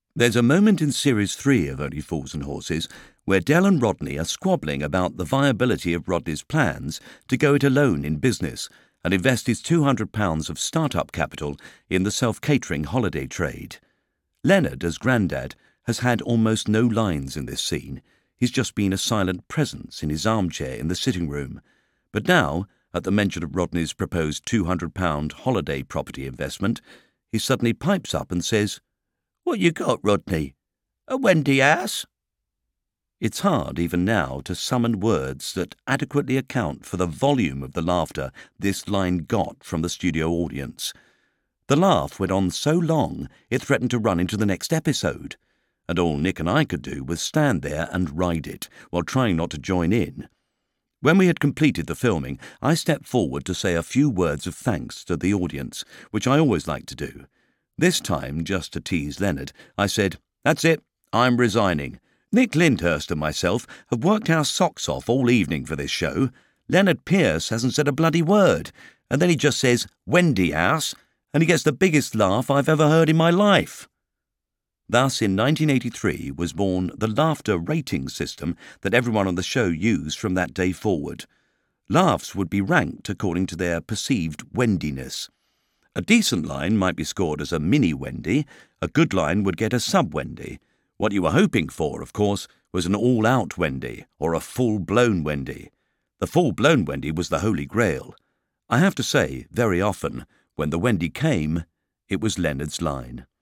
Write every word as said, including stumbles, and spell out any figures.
There's a moment in Series three of Only Fools and Horses where Del and Rodney are squabbling about the viability of Rodney's plans to go it alone in business and invest his two hundred pounds of start-up capital in the self-catering holiday trade. Leonard, as Grandad, has had almost no lines in this scene. He's just been a silent presence in his armchair in the sitting room. But now, at the mention of Rodney's proposed two hundred pound holiday property investment, he suddenly pipes up and says, "What you got, Rodney? A Wendy ass?" It's hard, even now, to summon words that adequately account for the volume of the laughter this line got from the studio audience. The laugh went on so long it threatened to run into the next episode, and all Nick and I could do was stand there and ride it, while trying not to join in. When we had completed the filming, I stepped forward to say a few words of thanks to the audience, which I always like to do. This time, just to tease Leonard, I said, "That's it, I'm resigning. Nick Lyndhurst and myself have worked our socks off all evening for this show. Leonard Pierce hasn't said a bloody word, and then he just says, 'Wendy House,' and he gets the biggest laugh I've ever heard in my life." Thus, in nineteen eighty-three was born the laughter rating system that everyone on the show used from that day forward. Laughs would be ranked according to their perceived Wendiness. A decent line might be scored as a mini-Wendy, a good line would get a sub-Wendy. What you were hoping for, of course, was an all-out Wendy, or a full-blown Wendy. The full-blown Wendy was the holy grail. I have to say, very often, when the Wendy came, it was Leonard's line.